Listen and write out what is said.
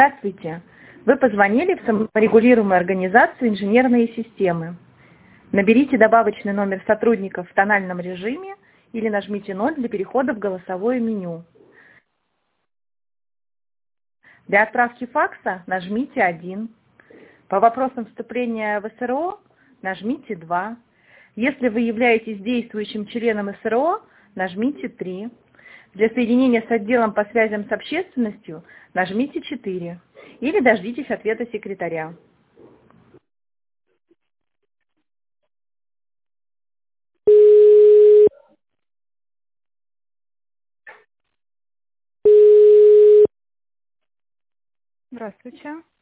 Здравствуйте. Вы позвонили в саморегулируемую организацию «Инженерные системы». Наберите добавочный номер сотрудников в тональном режиме или нажмите 0 для перехода в голосовое меню. Для отправки факса нажмите 1. По вопросам вступления в СРО нажмите 2. Если вы являетесь действующим членом СРО, нажмите 3. Для соединения с отделом по связям с общественностью нажмите 4. Или дождитесь ответа секретаря. Здравствуйте.